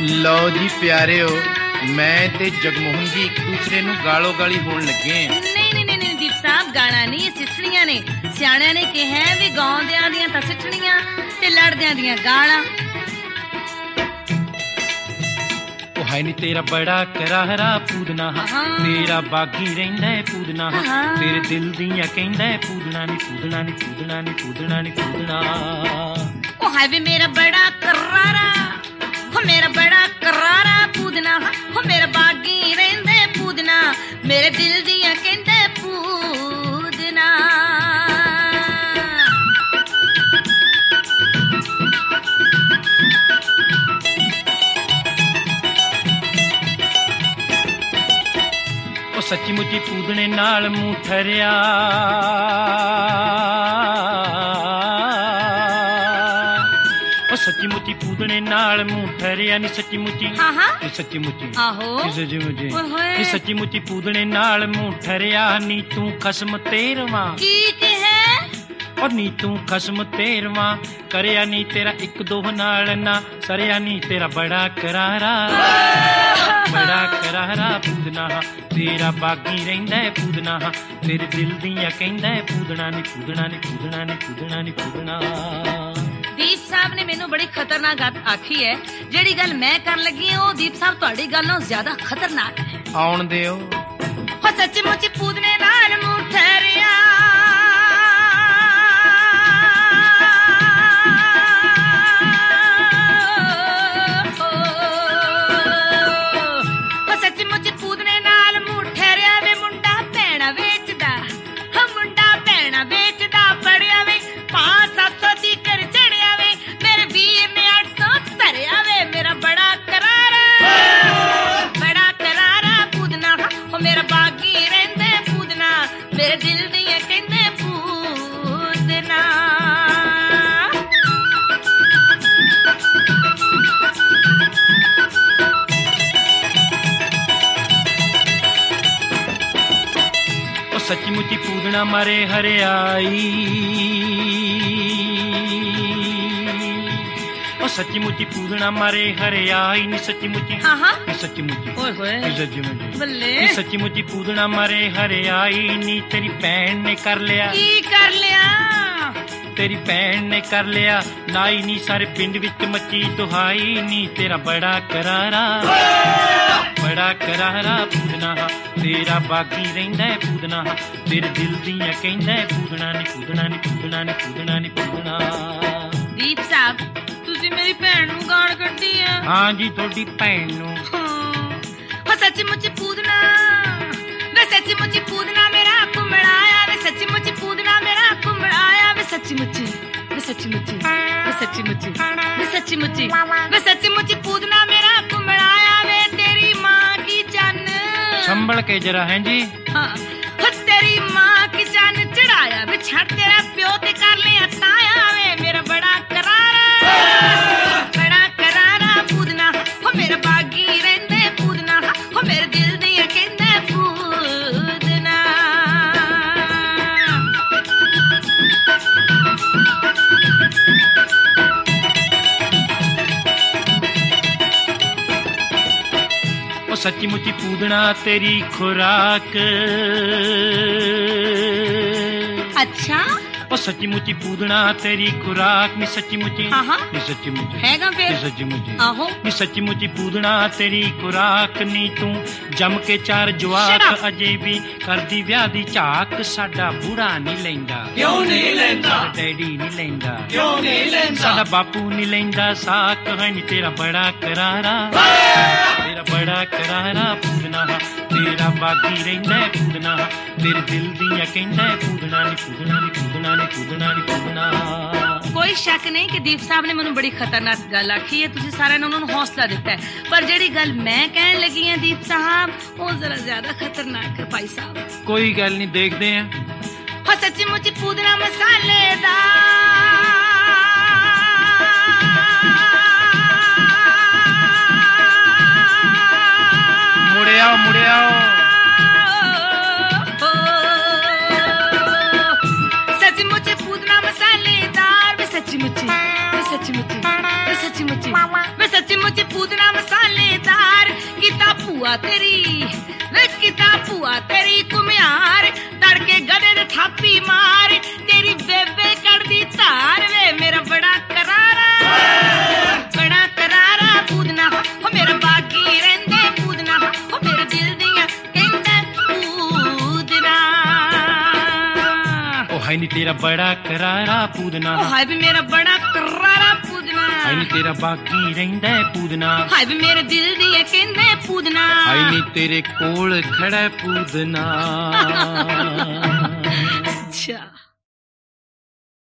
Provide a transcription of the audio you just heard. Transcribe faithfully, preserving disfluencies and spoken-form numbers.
ਲਓ ਜੀ ਪਿਆਰਿਓ, ਮੈਂ ਤੇ ਜਗਮੋਹਨ ਜੀ ਇੱਕ ਦੂਸਰੇ ਨੂੰ ਗਾਲੋ ਗਾਲੀ ਹੋਣ ਲੱਗੇ। ਨਹੀਂ ਨਹੀਂ ਨਹੀਂ ਦੀਪ ਸਾਹਿਬ, ਗਾਣਾ ਨਹੀਂ, ਸਿੱਠਣੀਆਂ ਨੇ। ਸਿਆਣਿਆਂ ਨੇ ਕਿਹਾ ਵੀ ਗਾਉਂਦਿਆਂ ਦੀਆਂ ਤਾਂ ਸਿੱਠਣੀਆਂ ਤੇ ਲੜਦਿਆਂ ਦੀਆਂ ਗਾਲਾਂ। ਉਹ ਹੈ ਨੀ ਤੇਰਾ ਬੜਾ ਕਰਾਰਾ ਪੂਦਨਾ, ਤੇਰਾ ਬਾਗੀ ਰਹਿੰਦਾ ਪੂਦਨਾ, ਤੇਰੇ ਦਿਲ ਦੀਆਂ ਕਹਿੰਦਾ ਪੂਦਨਾ ਨੀ ਪੂਦਨਾ ਨੀ ਪੂਦਨਾ ਨੀ ਪੂਦਨਾ ਨੀ ਪੂਦਨਾ। ਉਹ ਹੈ ਵੀ ਮੇਰਾ ਬੜਾ ਕਰਾਰਾ, ਹੋ ਮੇਰਾ ਬੜਾ ਕਰਾਰਾ ਪੂਦਨਾ, ਹੋ ਮੇਰਾ ਬਾਗੀ ਰਹਿੰਦੇ ਪੂਦਨਾ, ਮੇਰੇ ਦਿਲ ਦੀਆਂ ਕਹਿੰਦੇ ਪੂਦਨਾ। ਉਹ ਸੱਚੀ ਮੁੱਚੀ ਪੂਦਣੇ ਨਾਲ ਮੂੰਹ ਠਰਿਆ, ਉਹ ਸੱਚੀ ਮੁੱਚੀ ਪੂਦਣੇ ਨਾਲ ਮੂੰਹ ਠਰਿਆ ਨੀ ਸੱਚੀ ਮੁੱਚੀ, ਹਾਂ ਹਾਂ ਨੀ ਸੱਚੀ ਮੁੱਚੀ, ਆਹੋ ਸੱਚੀ ਮੁੱਚੀ, ਨੀ ਸੱਚੀ ਮੁੱਚੀ ਪੂਦਣੇ ਨਾਲ ਮੂੰਹ ਠਰਿਆ ਨੀ ਤੂੰ ਖਸਮ ਤੇਰਵਾਂ। ਕੀ ਕਿਹਾ? ਔਰ ਨੀ ਤੂੰ ਖਸਮ ਤੇਰਵਾਂ ਕਰਿਆ ਨੀ ਤੇਰਾ ਇੱਕ ਦੋ ਨਾਲ ਨਾ ਸਰਿਆ ਨੀ ਤੇਰਾ ਬੜਾ ਕਰਾਰਾ, ਬੜਾ ਕਰਾਰਾ ਪੂਦਨਾ, ਤੇਰਾ ਬਾਗੀ ਰਹਿੰਦਾ ਪੂਦਨਾ, ਤੇਰੇ ਦਿਲ ਦੀਆਂ ਕਹਿੰਦਾ ਪੂਦਨਾ ਨੀ ਪੂਦਨਾ ਨੀ ਪੂਦਨਾ ਨੀ ਪੂਦਨਾ ਨੀ ਪੂਦਨਾ। ਦੀਪ ਸਾਹਿਬ ਨੇ ਮੈਨੂੰ ਬੜੀ ਖਤਰਨਾਕ ਗੱਲ ਆਖੀ ਹੈ। ਜਿਹੜੀ ਗੱਲ ਮੈਂ ਕਰਨ ਲੱਗੀ ਹਾਂ ਉਹ ਦੀਪ ਸਾਹਿਬ ਤੁਹਾਡੀ ਗੱਲ ਨਾਲੋਂ ਜ਼ਿਆਦਾ ਖਤਰਨਾਕ ਹੈ। ਆਉਣ ਦਿਓ। ਹੋ ਸੱਚੀ ਮੁੱਚੀ ਪੂਦਨੇ ਨਾਲ ਮੂੰਹ ਠਹਿਰਿਆ, ਹੋ ਸੱਚੀ ਮੁੱਚੀ ਪੂਦਨੇ ਨਾਲ ਮੂੰਹ ਠਹਿਰਿਆ ਵੇ ਮੁੰਡਾ ਭੈਣਾ ਵੇਚਦਾ, ਹੋ ਮੁੰਡਾ ਭੈਣਾ ਵੇਚਦਾ ਪੜਿਆ ਵੇ ਪਾਸ ਸੱਤ ਸੌ ਦੀ ਕਰ ਚੜਿਆ ਵੇ, ਮੇਰੇ ਵੀਰ ਨੇ ਅੱਠ ਸੌ ਧਰਿਆ ਵੇ, ਮੇਰਾ ਬੜਾ ਕਰਾਰਾ, ਬੜਾ ਕਰਾਰਾ ਪੂਦਨਾ, ਹੋ ਮੇਰਾ ਬਾਗੀ ਰਹਿੰਦੇ ਪੂਦਨਾ, ਮੇਰੇ ਦਿਲ ਦੀਆਂ ਕਹਿੰਦੇ ਪੂਦਨਾ। ਉਹ ਸੱਚੀ ਮੁੱਚੀ ਪੂਦਣਾ ਮਾਰੇ ਹਰਿਆਈ, ਉਹ ਸੱਚੀ ਮੁੱਚੀ ਪੂਦਣਾ ਮਾਰੇ ਹਰਿਆਈ ਨੀ ਸੱਚੀ ਮੁੱਚੀ, ਹਾਂ ਹਾਂ ਨੀ ਸੱਚੀ ਮੁੱਚੀ, ਓਏ ਹੋਏ ਨੀ ਸੱਚੀ ਮੁੱਚੀ, ਬੱਲੇ ਨੀ ਸੱਚੀ ਮੁੱਚੀ ਪੂਦਣਾ ਮਾਰੇ ਹਰਿਆਈ ਨੀ ਤੇਰੀ ਭੈਣ ਨੇ ਕਰ ਲਿਆ, ਕੀ ਕਰ ਲਿਆ? ਤੇਰੀ ਭੈਣ ਨੇ ਕਰ ਲਿਆ ਨਾਈ ਨੀ ਸਾਰੇ ਪਿੰਡ ਵਿੱਚ ਮੱਚੀ ਦੁਹਾਈ ਨੀ ਤੇਰਾ ਬੜਾ ਕਰਾਰਾ, ਬੜਾ ਕਰਾਰਾ ਪੂਦਨਾ, ਤੇਰਾ ਬਾਗੀ ਰਹਿੰਦਾ ਪੂਦਨਾ, ਤੇਰੇ ਦਿਲ ਦੀਆਂ ਕਹਿੰਦਾ ਪੂਦਨਾ ਨੀ ਪੂਦਨਾ ਨੀ ਪੂਦਨਾ ਨੀ ਪੂਦਨਾ ਨੀ ਪੂਦਨਾ। ਦੀਪ ਸਾਹਿਬ ਤੁਸੀਂ ਮੇਰੀ ਭੈਣ ਨੂੰ ਗਾਲ ਕੱਢੀ ਆ? ਹਾਂ ਜੀ ਤੁਹਾਡੀ ਭੈਣ ਨੂੰ। ਹੋ ਸੱਚੀ ਮੁੱਚੀ ਪੂਦਨਾ ਵੇ, ਸੱਚੀ ਮੁੱਚੀ ਪੂਦਨਾ ਮੇਰਾ ਕੁੰਮੜਾਇਆ ਵੇ, ਸੱਚੀ ਮੁੱਚੀ ਪੂਦਨਾ ਮੇਰਾ ਕੁੰਮੜਾਇਆ ਵੇ, ਸੱਚੀ ਮੁੱਚੀ ਵੇ, ਸੱਚੀ ਮੁੱਚੀ ਵੇ, ਸੱਚੀ ਮੁੱਚੀ ਵੇ, ਸੱਚੀ ਮੁੱਚੀ ਵੇ, ਸੱਚੀ ਮੁੱਚੀ ਪੂਦਨਾ ਮੇਰਾ ਕੁੰਮੜਾਇਆ ਵੇ, ਤੇਰੀ ਮਾਂ ਕੀ ਚੰਨ ਸੰਭਲ ਕੇ ਜਰਾ ਹੈ ਜੀ। ਹਾਂ ਹੋ ਤੇਰੀ ਮਾਂ ਕੀ ਚੰਨ ਚੜਾਇਆ ਵੇ, ਛੱਡ ਤੇਰਾ ਪਿਓ ਤੇ ਕਰ ਲਿਆ ਤਾਇਆ ਵੇ, ਮੇਰਾ ਬੜਾ ਕਰਾਰਾ, ਬੜਾ ਕਰਾਰਾ ਪੂਦਨਾ, ਹੋ ਮੇਰਾ ਬਾਗੀ ਰਹਿੰਦੇ ਪੂਦਨਾ, ਹੋ ਮੇਰੇ ਦਿਲ ਦੀਆਂ ਕਹਿੰਦੇ ਪੂਦਨਾ। ਉਹ ਸੱਚੀ ਮੁੱਚੀ ਪੂਦਣਾ ਤੇਰੀ ਖੁਰਾਕ, ਅੱਛਾ ਉਹ ਸੱਚੀ ਮੁੱਚੀ ਪੂਦਣਾ ਤੇਰੀ ਖੁਰਾਕ ਨੀ ਸੱਚੀ ਮੁੱਚੀ, ਹਾਂ ਹਾਂ ਨੀ ਸੱਚੀ ਮੁੱਚੀ, ਹੈਗਾ ਨੀ ਫੇਰ ਸੱਚੀ ਮੁੱਚੀ, ਆਹੋ ਨੀ ਸੱਚੀ ਮੁੱਚੀ ਪੂਦਣਾ ਤੇਰੀ ਖੁਰਾਕ ਨੀ ਤੂੰ ਜੰਮ ਕੇ ਚਾਰ ਜਵਾਕ ਅਜੇ ਵੀ ਕਰਦੀ ਵਿਆਹ ਦੀ ਝਾਕ, ਸਾਡਾ ਬੁੜਾ ਨਹੀਂ ਲੈਂਦਾ, ਕਿਉਂ ਨਹੀਂ ਲੈਂਦਾ, ਡੈਡੀ ਨਹੀਂ ਲੈਂਦਾ, ਕਿਉਂ ਨਹੀਂ ਲੈਂਦਾ, ਸਾਡਾ ਬਾਪੂ ਨਹੀਂ ਲੈਂਦਾ ਸਾਕ, ਹੈ ਨੀ ਤੇਰਾ ਬੜਾ ਕਰਾਰਾ, ਤੇਰਾ ਬੜਾ ਕਰਾਰਾ ਪੂਦਨਾ, ਤੇਰਾ ਬਾਗੀ ਰਹਿੰਦਾ ਪੂਦਨਾ, ਤੇਰੇ ਦਿਲ ਦੀਆਂ ਕਹਿੰਦਾ ਪੂਦਨਾ ਨੀ ਪੂਦਨਾ ਨੀ ਪੂਦਨਾ ਨੀ ਪੂਦਨਾ ਨੀ ਪੂਦਨਾ। ਕੋਈ ਸ਼ੱਕ ਨਹੀਂ ਕਿ ਦੀਪ ਸਾਹਿਬ ਨੇ ਮੈਨੂੰ ਬੜੀ ਖਤਰਨਾਕ ਗੱਲ ਆਖੀ ਹੈ, ਤੁਸੀਂ ਸਾਰਿਆਂ ਨੇ ਉਹਨਾਂ ਨੂੰ ਹੌਸਲਾ ਦਿੱਤਾ ਹੈ, ਪਰ ਜਿਹੜੀ ਗੱਲ ਮੈਂ ਕਹਿਣ ਲੱਗੀ ਹਾਂ ਦੀਪ ਸਾਹਿਬ ਉਹ ਜ਼ਰਾ ਜ਼ਿਆਦਾ ਖਤਰਨਾਕ ਹੈ ਭਾਈ ਸਾਹਿਬ। ਕੋਈ ਗੱਲ ਨਹੀਂ, ਦੇਖਦੇ ਆਂ। ਹੋ ਸੱਚੀ ਮੁੱਚੀ ਪੂਦਨਾ ਮਸਾਲੇਦਾਰ, ਮੁੜਿਆ ਮੁੜਿਆ ਸੱਚੀ ਮੁੱਚੀ ਪੂਦਨਾ ਮਸਾਲੇਦਾਰ ਵੇ, ਸੱਚੀ ਮੁੱਚੀ ਵੇ, ਸੱਚੀ ਮੁੱਚੀ ਵੇ, ਸੱਚੀ ਮੁੱਚੀ ਵੇ, ਸੱਚੀ ਮੁੱਚੀ ਪੂਦਨਾ ਮਸਾਲੇਦਾਰ ਹਾਏ ਨੀ ਤੇਰਾ ਬੜਾ ਕਰਾਰਾ ਪੂਦਨਾ ਓ ਹਾਏ ਵੇ ਮੇਰਾ ਬੜਾ ਕਰਾਰਾ ਪੂਦਨਾ ਹਾਏ ਨੀ ਤੇਰਾ ਬਾਕੀ ਰਹਿੰਦਾ ਪੂਦਨਾ ਹਾਏ ਵੇ ਮੇਰੇ ਦਿਲ ਦੀ ਇਹ ਕਹਿੰਦੇ ਪੂਦਨਾ ਹਾਏ ਨੀ ਤੇਰੇ ਕੋਲ ਖੜਾ ਪੂਦਨਾ ਅੱਛਾ